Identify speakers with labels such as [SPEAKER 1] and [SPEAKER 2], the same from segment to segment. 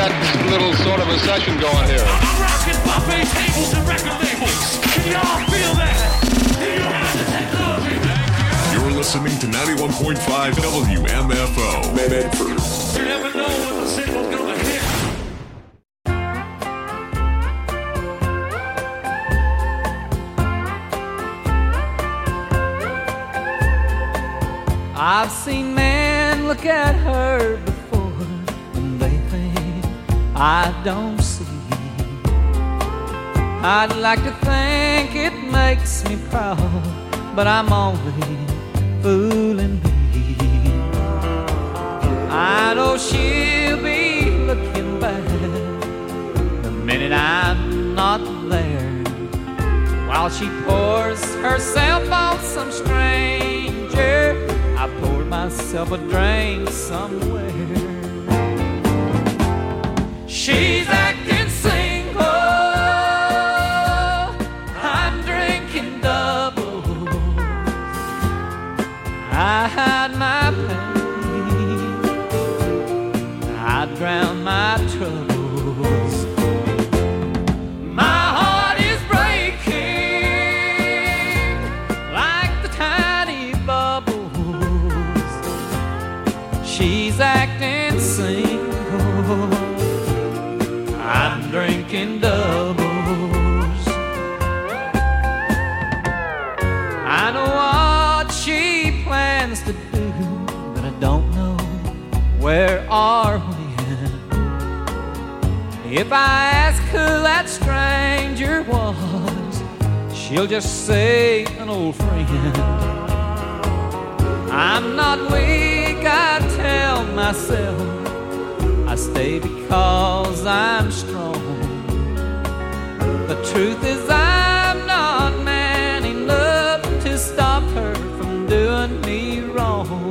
[SPEAKER 1] got a little sort of a session going here.
[SPEAKER 2] I'm rocking buffet tables and record labels. Can y'all feel that? You have to take love me.
[SPEAKER 3] You're listening to 91.5 WMFO. Medford.
[SPEAKER 2] You never know when the single's gonna hit.
[SPEAKER 4] I've seen men look at her before and they think I don't see. I'd like to think it makes me proud, but I'm only fooling me. I know she'll be looking back the minute I'm not there, while she pours herself on some stranger. I poured myself a drink somewhere. She's acting single, I'm drinking doubles. I hide my pain, I drown my troubles. My heart is breaking like the tiny bubbles. She's acting single, I'm drinking doubles. I know what she plans to do, but I don't know where or when. If I ask who that stranger was, she'll just say an old friend. I'm not weak, I tell myself. I stay because I'm strong. The truth is I'm not man enough to stop her from doing me wrong.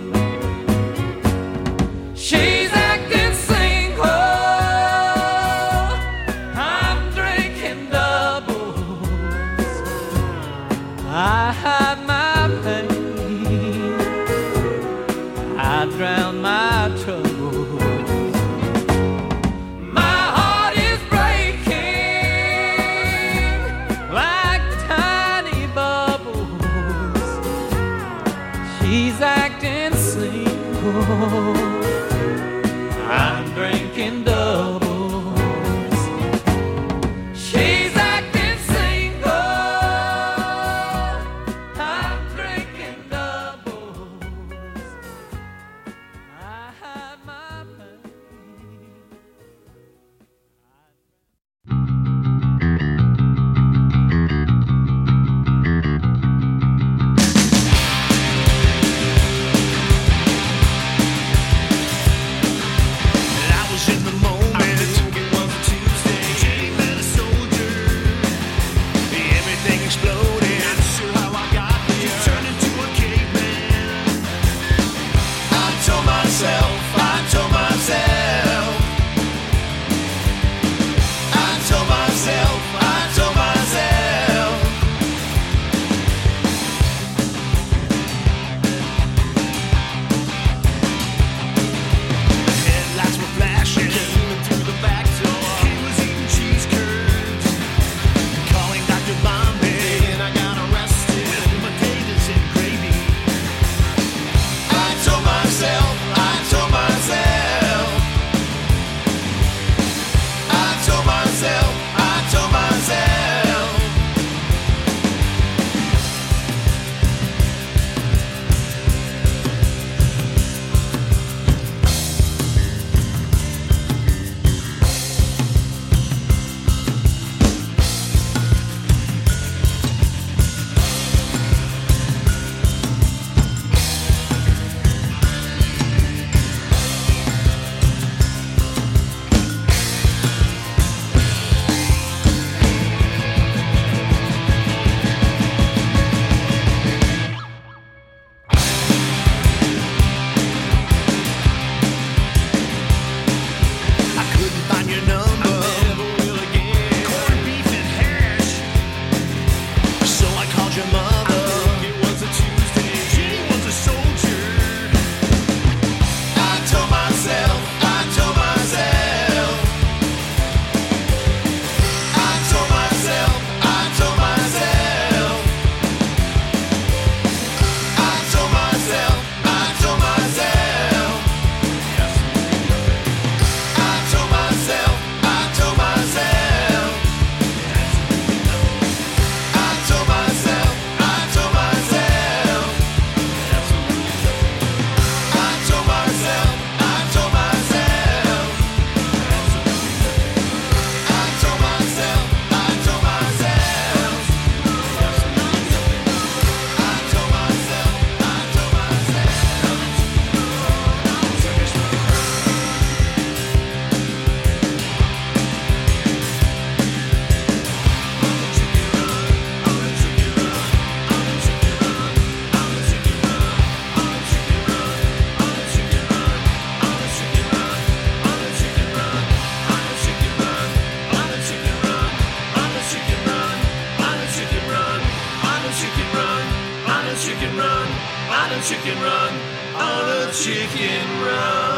[SPEAKER 4] She's acting single, I'm drinking doubles. I hide my pain, I drown my troubles. My heart is breaking like tiny bubbles. She's acting single, I'm drinking doubles. She's acting single, I'm drinking doubles. I hide my pain.
[SPEAKER 2] I was in the moment. chicken run, on a chicken run.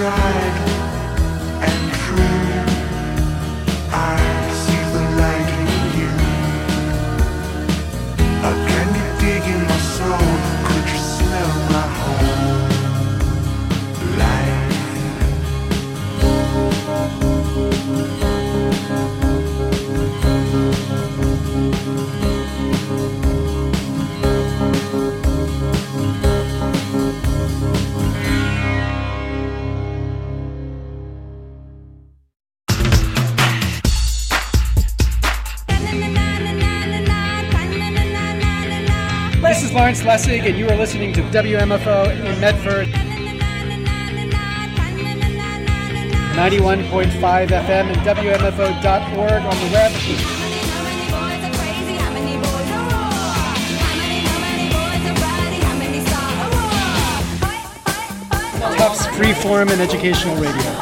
[SPEAKER 5] This is Lawrence Lessig, and you are listening to WMFO in Medford. 91.5 FM and WMFO.org on the web. Tufts Freeform and Educational Radio.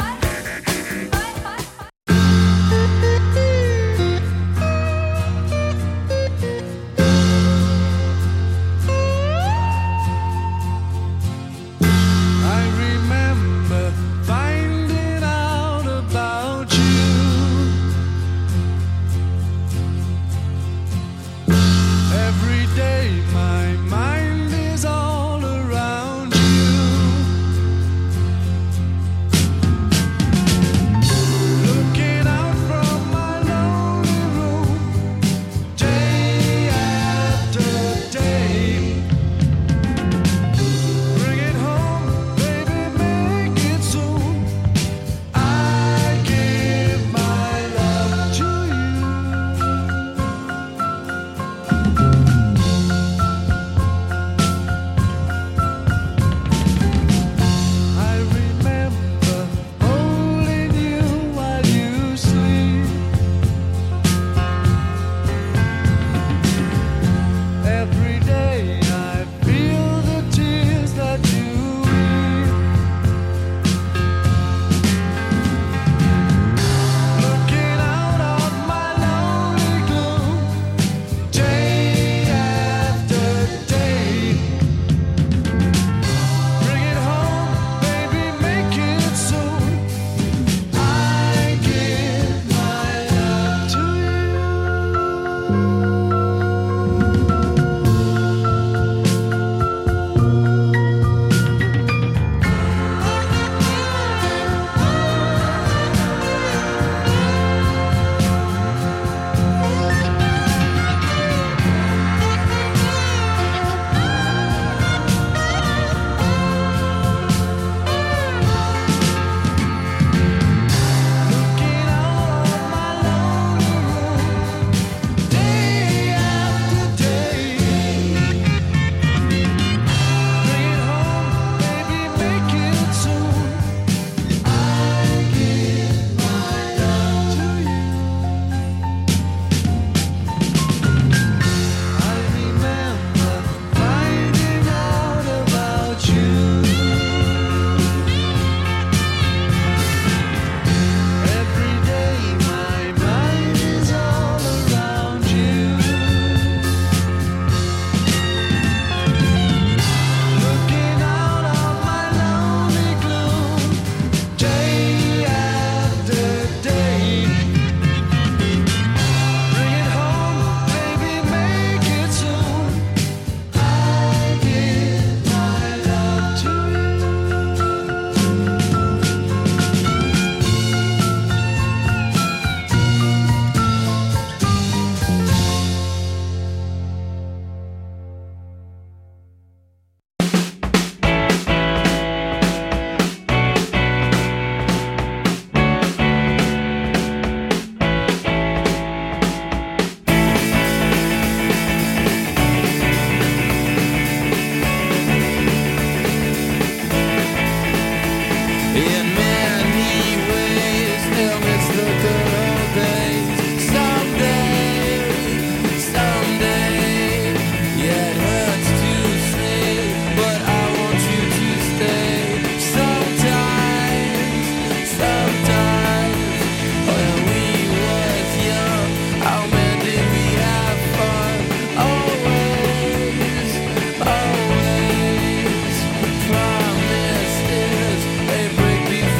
[SPEAKER 6] Break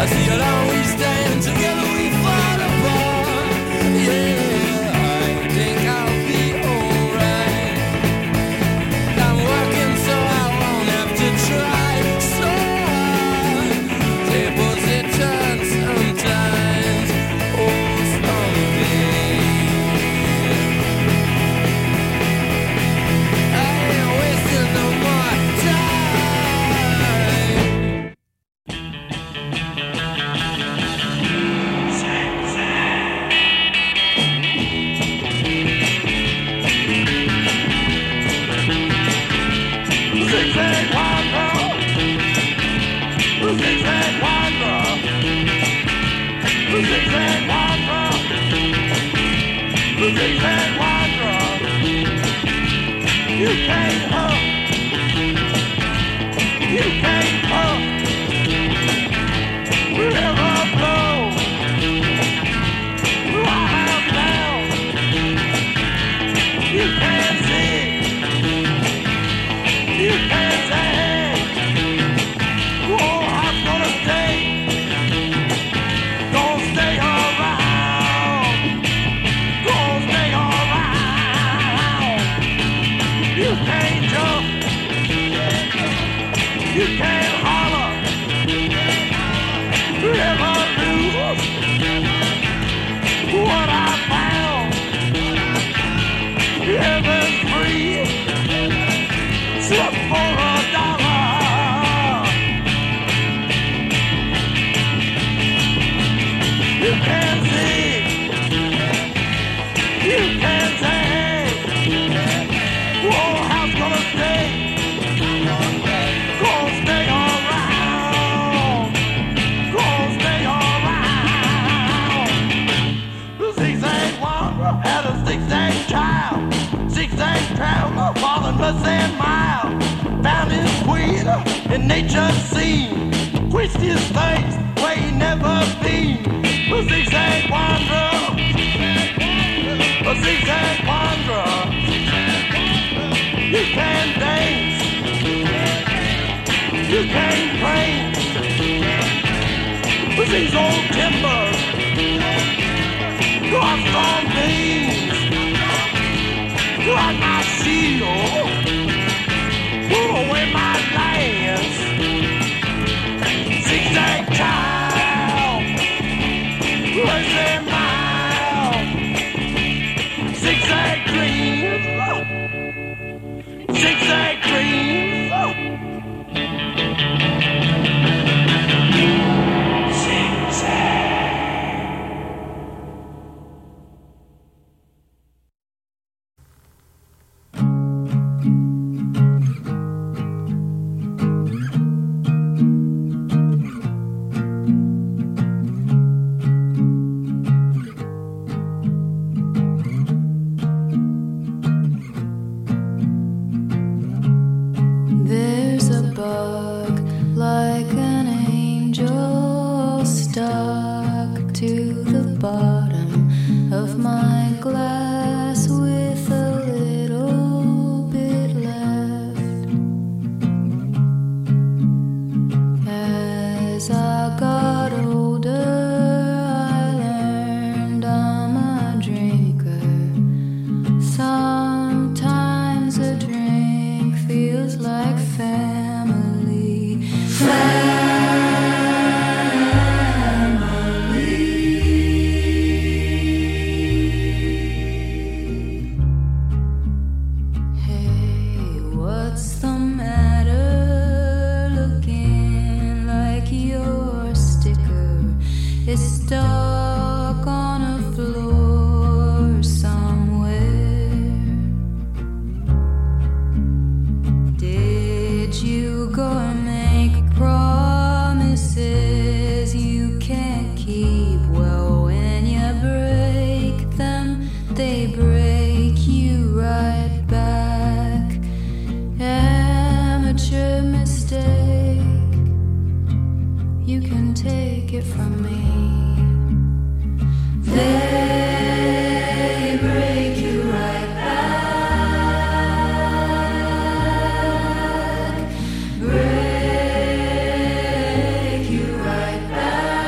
[SPEAKER 6] Break you right back.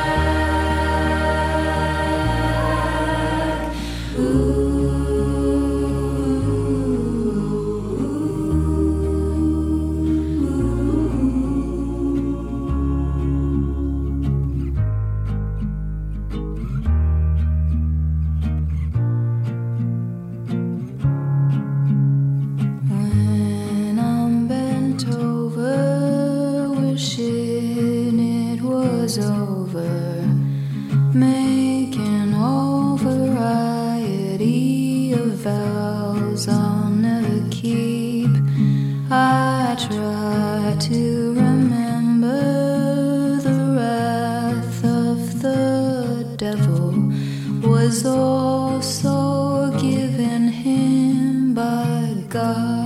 [SPEAKER 6] was over, making all variety of vows I'll never keep. I try to remember the wrath of the devil was also given him by God.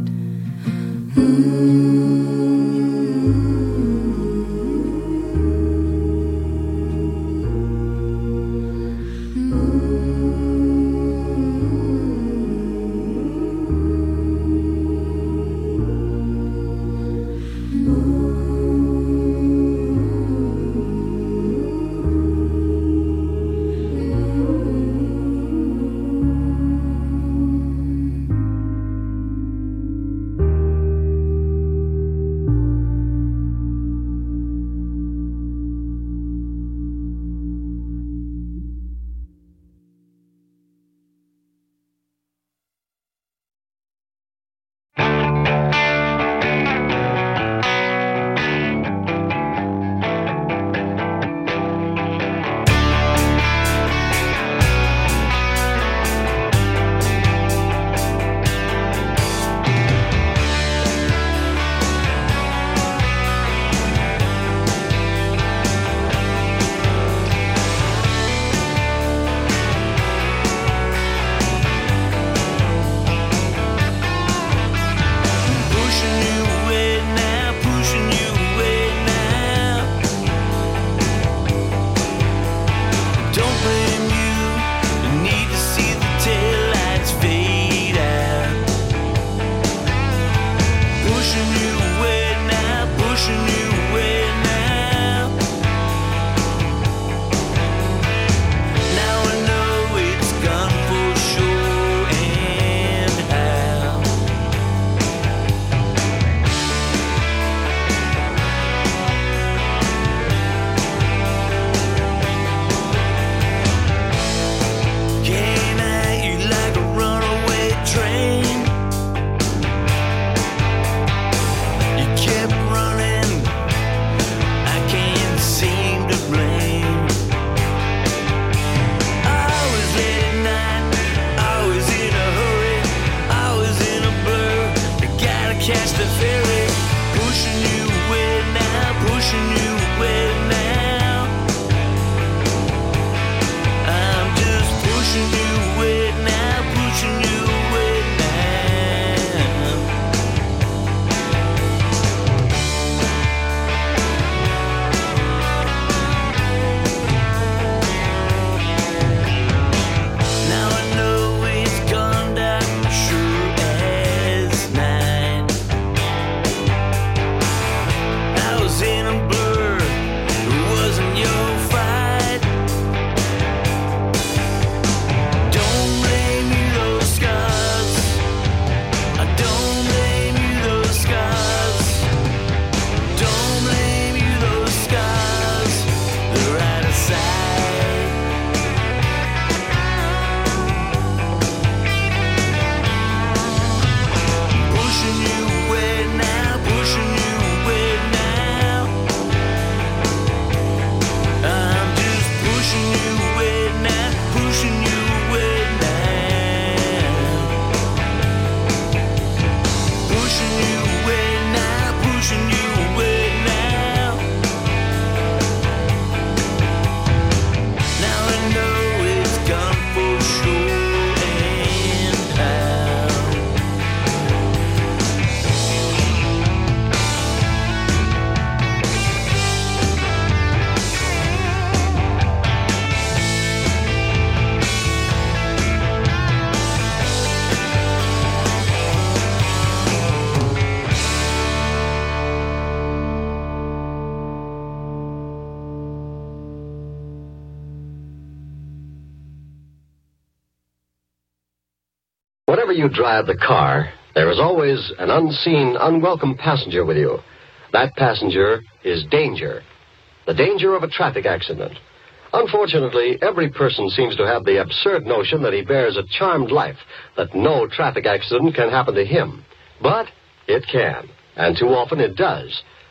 [SPEAKER 7] Whenever you drive the car, there is always an unseen, unwelcome passenger with you. That passenger is danger. The danger of a traffic accident. Unfortunately, every person seems to have the absurd notion that he bears a charmed life, that no traffic accident can happen to him. But it can, and too often it does.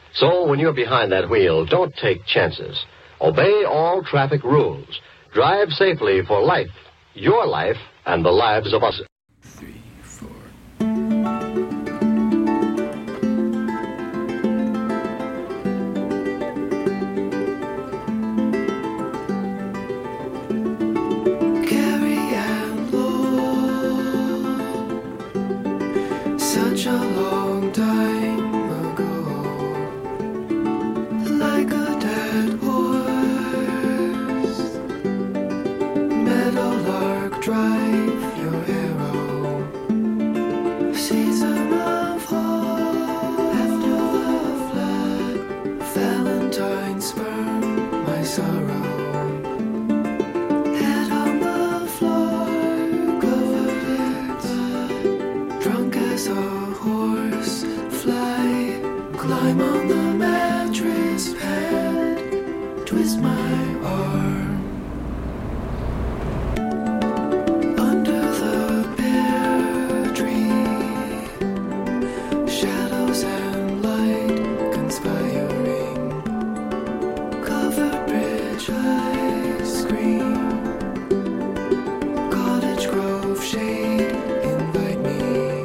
[SPEAKER 7] So when you're behind that wheel, don't take chances. Obey all traffic rules. Drive safely for life, your life, and the lives of us.
[SPEAKER 8] 3, 4.
[SPEAKER 9] Such a long time ago, like a dead horse, meadowlark drive your arrow, season of hope, after the flood, Valentine spurn my sorrow. Head on the floor, covered in blood, drunk as a horse, fly, climb on the mattress pad, twist my arm. Under the pear tree, shadows and light conspiring, covered bridge ice cream, cottage grove shade invite me.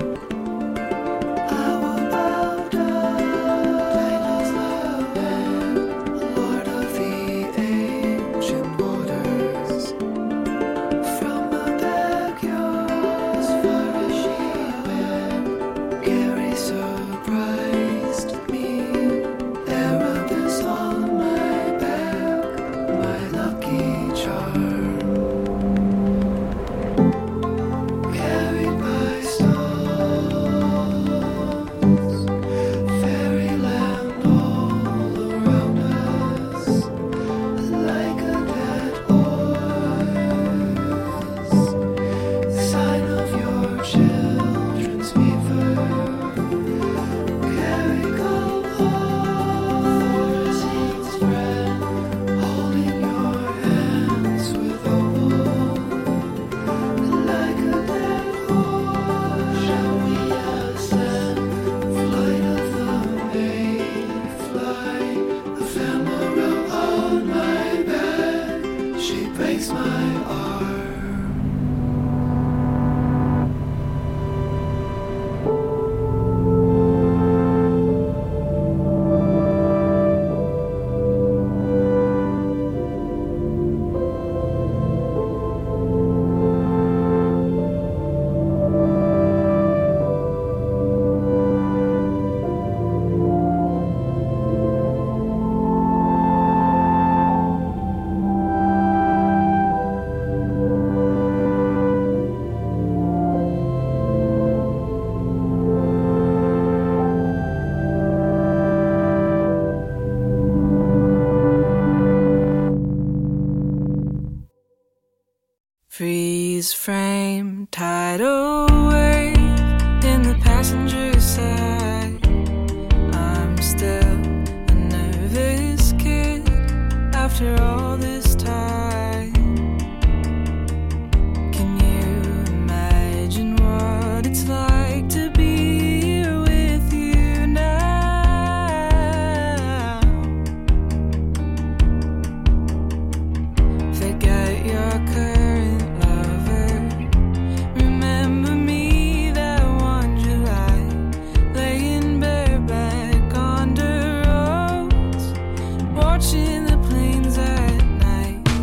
[SPEAKER 10] Freeze frame, tidal wave in the passenger side. I'm still a nervous kid after all this time. Can you imagine what it's like to be here with you now? Forget your current lover. Remember me that one July, laying bareback on the roads, watching the planes at night.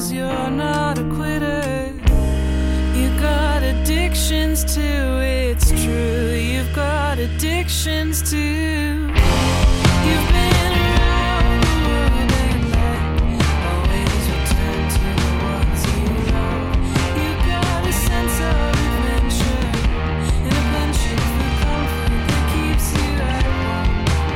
[SPEAKER 10] 'cause you're not a quitter. You got addictions too, it's true. You've got addictions too. You've been around the world and like always return to the ones you love. You got a sense of adventure and a penchant for comfort that keeps you at home.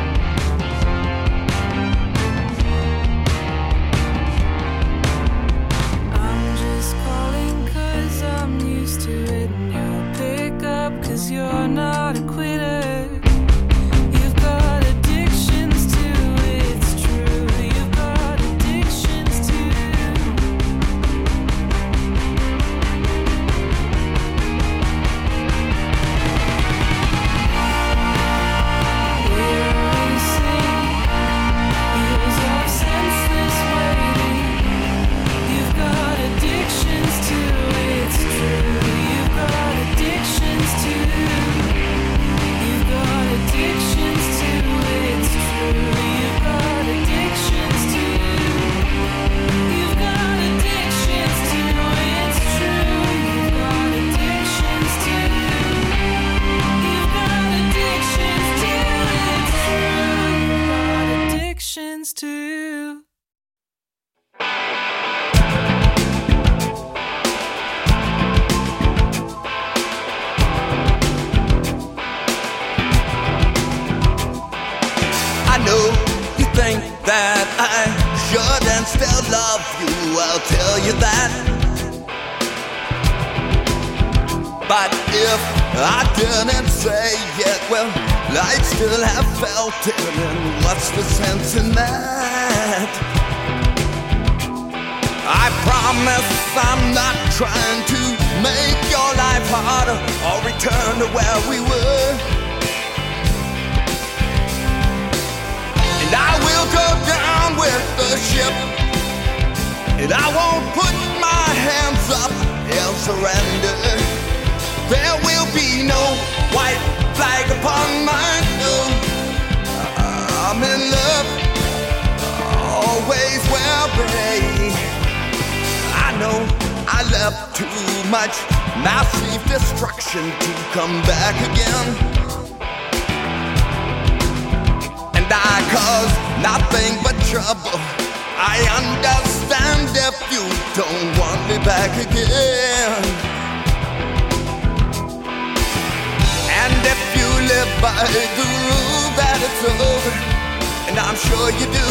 [SPEAKER 10] I'm just calling 'cause I'm used to it, and you'll pick up 'cause you're not a quitter. You've got addictions too, it's true. You've got addictions too. We're racing years of senseless waiting. You've got addictions too, it's true. You've got addictions too. You've got addictions too, it's true. You've got addictions too. You've got addictions too, it's true. You've got addictions too. You've got addictions too, it's true. You've got addictions too.
[SPEAKER 8] I know you think that I should and still love you, I'll tell you that. But if I didn't say it, well, I'd still have felt it, and what's the sense in that? I promise I'm not trying to make your life harder or return to where we were. And I will go down with the ship, and I won't put my hands up and surrender. There will be no white flag upon my door. I'm in love, always will be. I know I left too much massive destruction to come back again. And I caused nothing but trouble. I understand if you don't want me back again. And if you live by the rule that it's over, and I'm sure you do,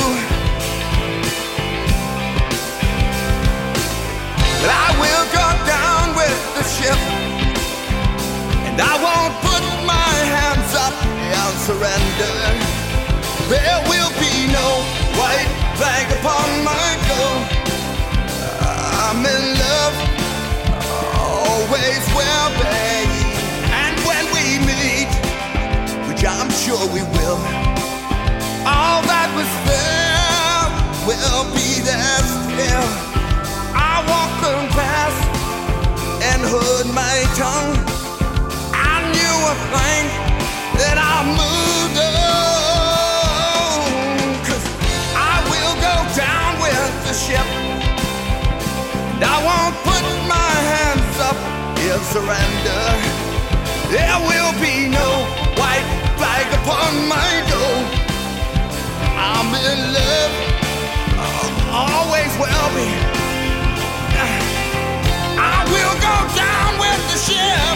[SPEAKER 8] but I will go down with the ship, and I won't put my hands up and surrender. There will be no white flag upon my door. I'm in love, always will be. And when we meet, which I'm sure we will, all that was there will be there still. I walked past and heard my tongue. I knew a thing that I moved on, 'cause I will go down with the ship, and I won't put my hands up in surrender. There will be no white flag upon my door. I'm in love, always will be. I will go down with the ship.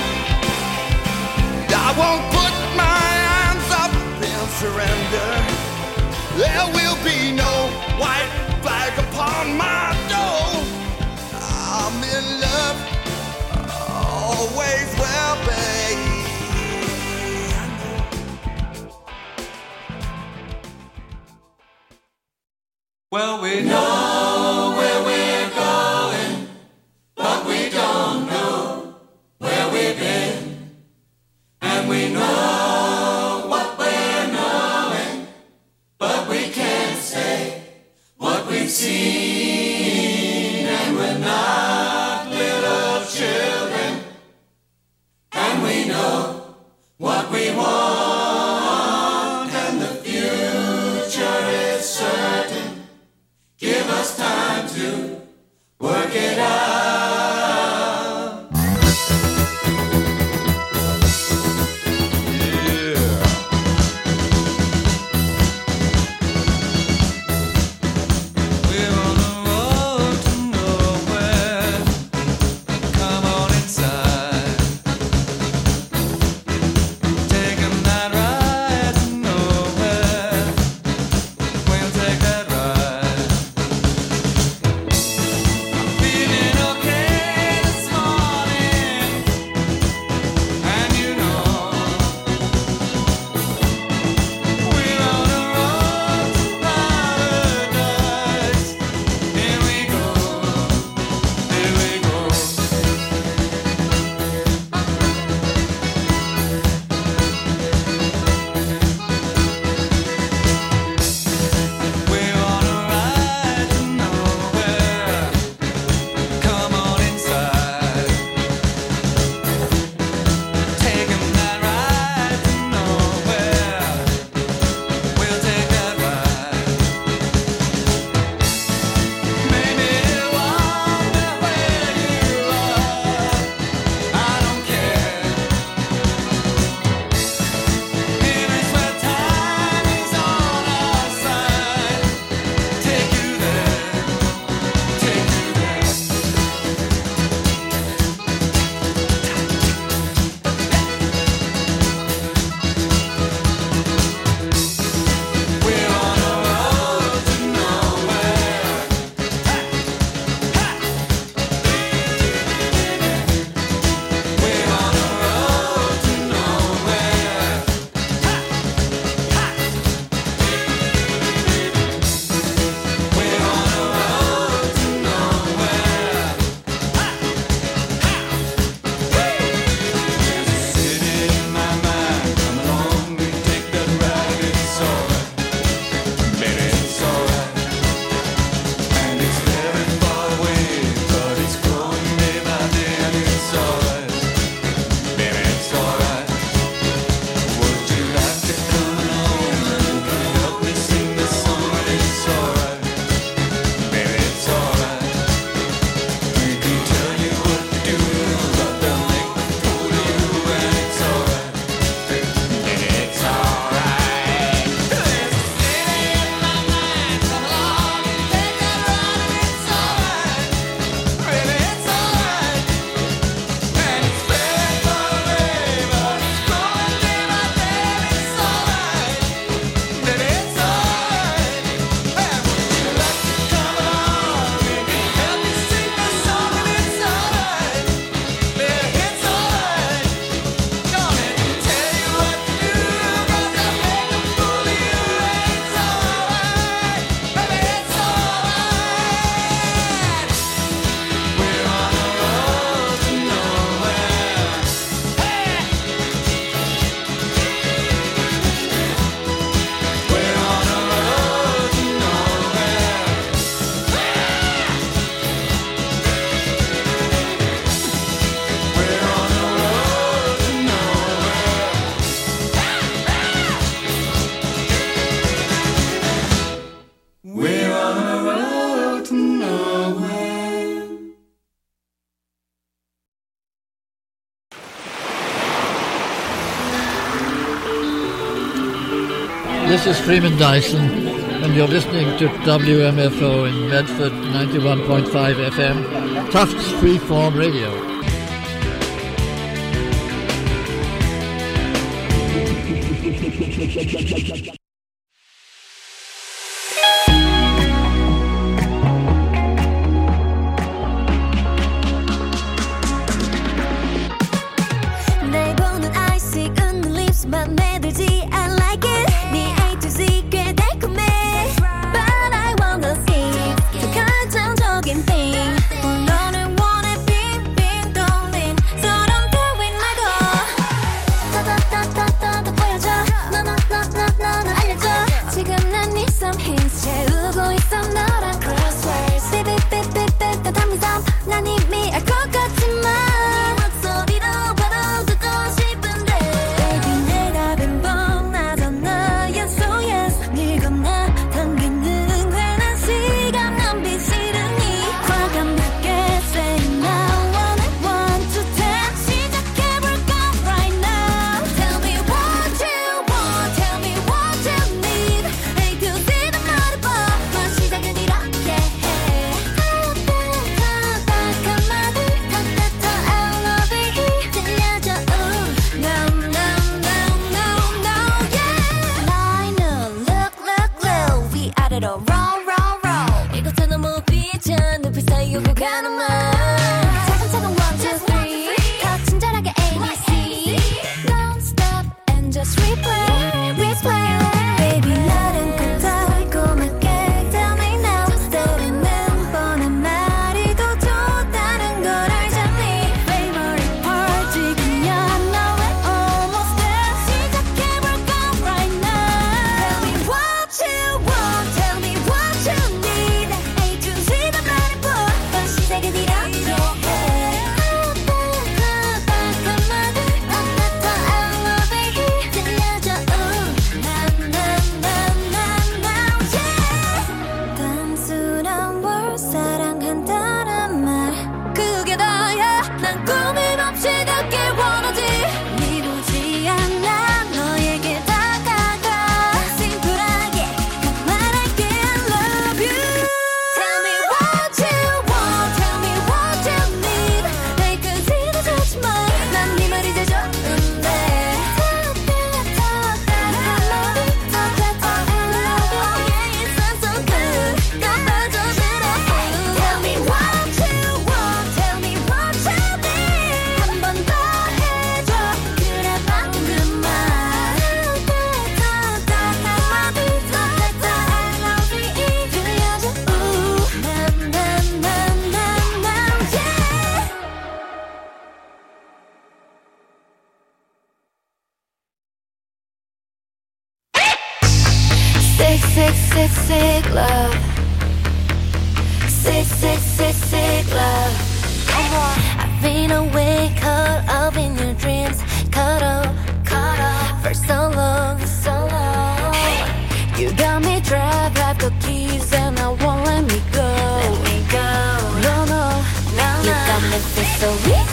[SPEAKER 8] I won't put my hands up and surrender. There will be no white flag upon my door. I'm in love, always will be.
[SPEAKER 2] Well, we know where we're going, but we don't know where we've been. And we know what we're knowing, but we can't say what we've seen. And we're not little children, and we know what we want, and the future is certain. Give us
[SPEAKER 11] This is Freeman Dyson, and you're listening to WMFO in Medford, 91.5 FM, Tufts Freeform Radio.
[SPEAKER 12] sick love. Sick love. I've been away, caught up in your dreams, caught up for so long. You got me trapped, have the keys and I won't let me go. No. You got me feel so weak,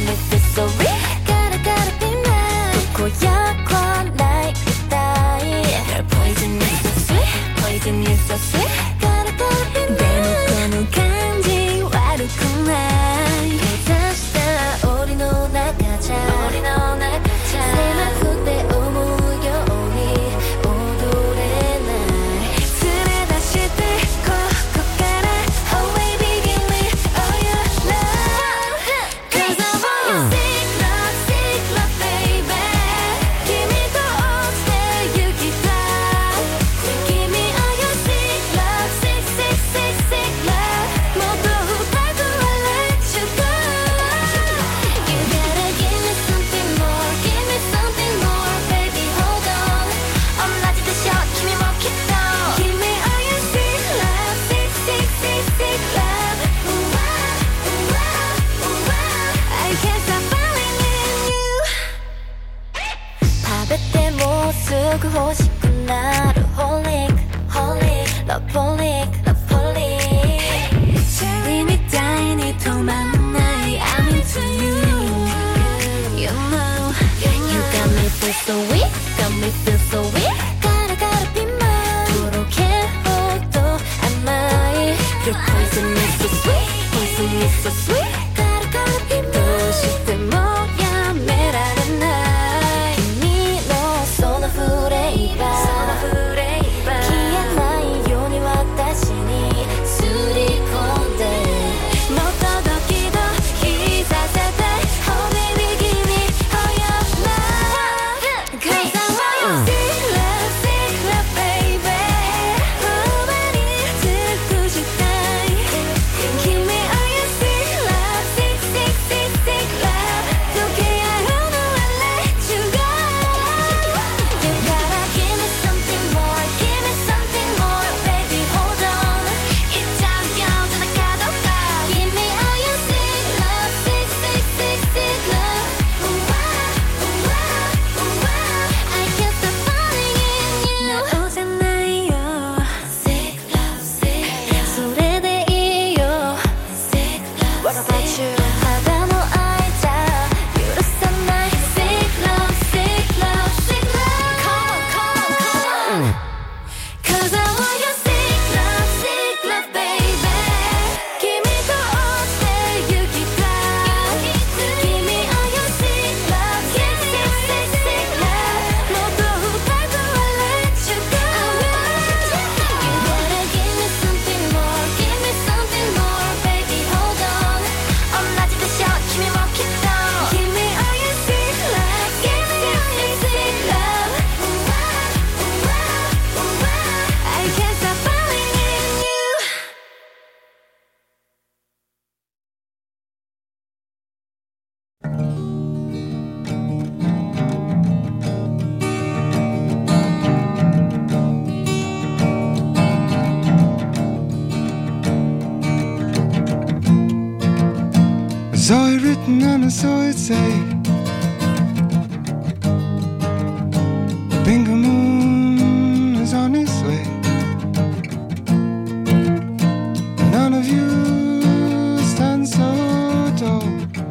[SPEAKER 12] gotta be mine. 고약한 like you die. Your poison is so sweet, gotta be mine. 대놓고는 감지 와르구만. 괜찮다, 우리 나가자. 세만 그때 오무요니 오도래 날. 술에 다시 들고 걷가라. Oh baby give me all your love. Cause I want you sick love baby. Give me the old stay you keep down. Give me all your sick love 모두 밟고 I'll let you go. You gotta give me something more, baby hold on. 엄라지도 shot, give me more kick down. Give me all your sick love. I can't stop falling in you. 밤에 때 모습 고시고 나를 Loveholic. Tiny 도망나이 I'm into you. You know you got me feel so weak, gotta be poison is so sweet, poison is so sweet. Gotta go be mine. どうしてもやめられない君のそのフレーバー消えないように私にすり込んでもっとドキドキさせて Oh baby give me all your love Cause I want your sick love baby 頬張り尽くしたい Give me all your sick love sick love Don't care I don't know I let you go You gotta give me something more baby hold on It's time down to the角が Give me all your sick love sick love Ooh ah I can't stop falling in you 直せないよ Sick love それでいいよ Sick love What about you ただの愛じゃ許さない Sick love Come on Cause I want your sick love baby 君と落ちて行きたい Give me all your sick love sick love もっと深くは let you go You wanna give me something more baby hold on 同じでしょ君もきっと Give me all your sick love sick love I can't stop falling in you
[SPEAKER 9] I saw it written and I saw it say Bingo Moon is on its way None of you stand so tall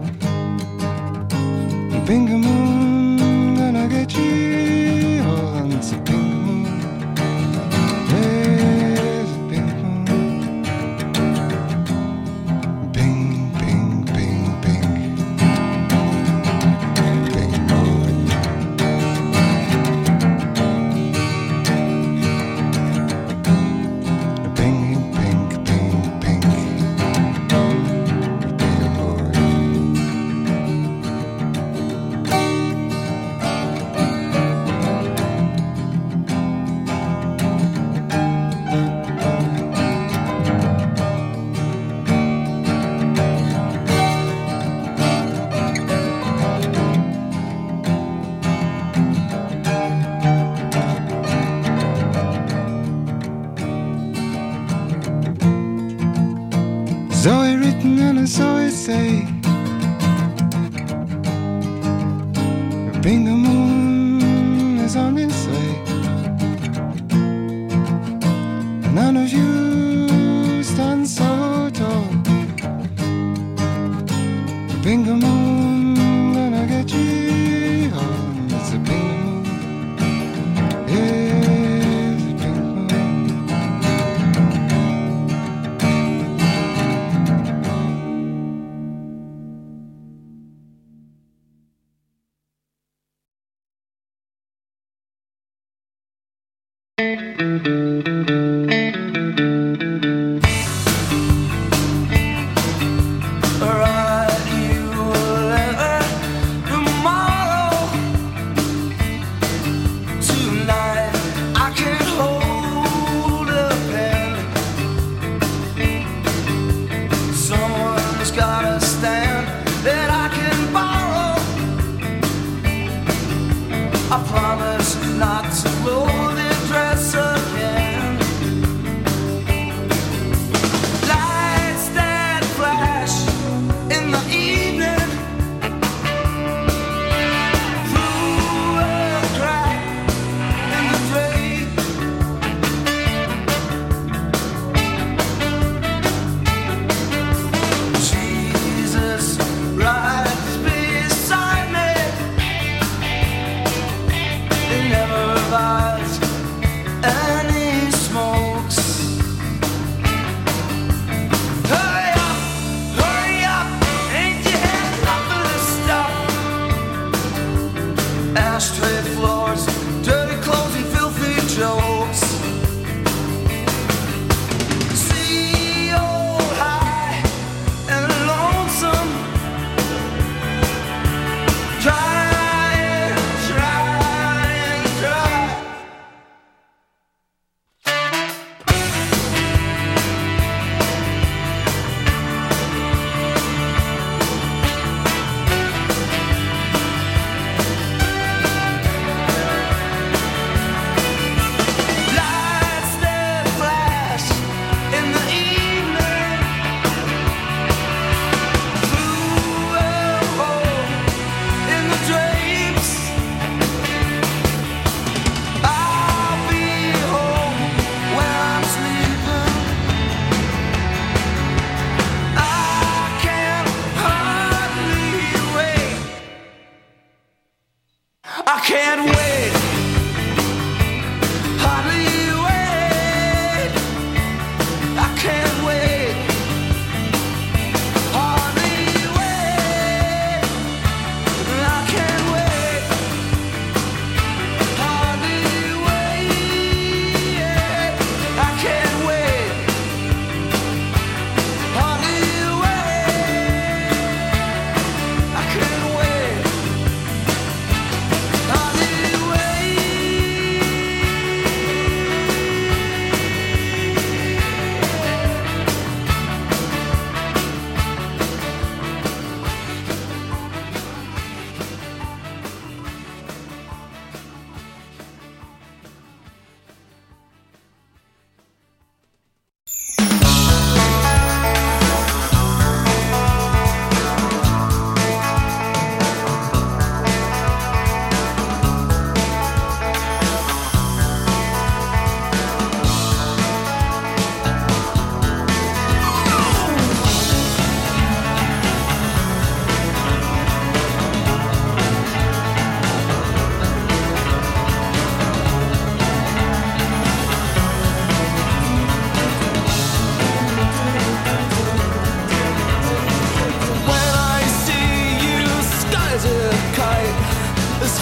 [SPEAKER 9] Bingo Moon gonna get you all It's a Bingo Moon There's a Bingo Moon Bing, bing, bing, bing Bing Moon Bing, bing, bing, bing Bing Moon Saw it written and I saw it say Bingo Moon is on its way None of you stand so tall Bingo Moon gonna get you home It's a Bingo Moon It's a Bingo Moon
[SPEAKER 8] Write you a letter tomorrow. Tonight I can't hold a pen. Someone's gotta stand that I can borrow. I promise not to blow the dress again.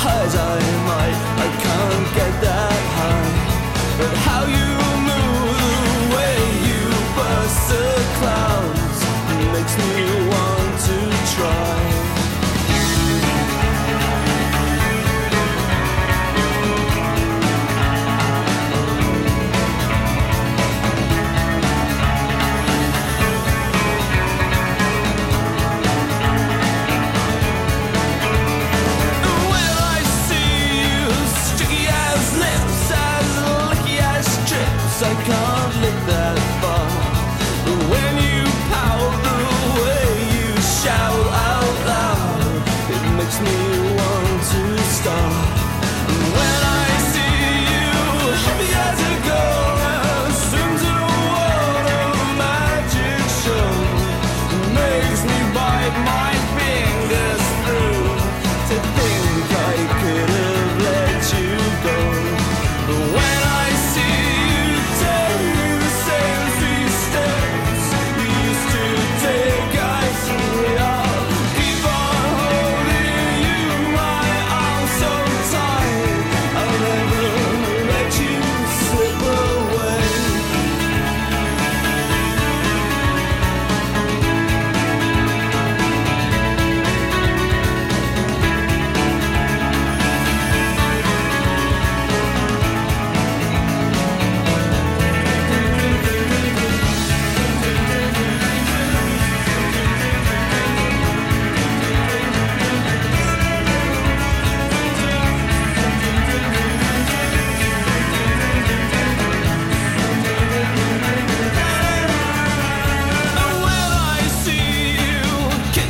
[SPEAKER 13] as I might.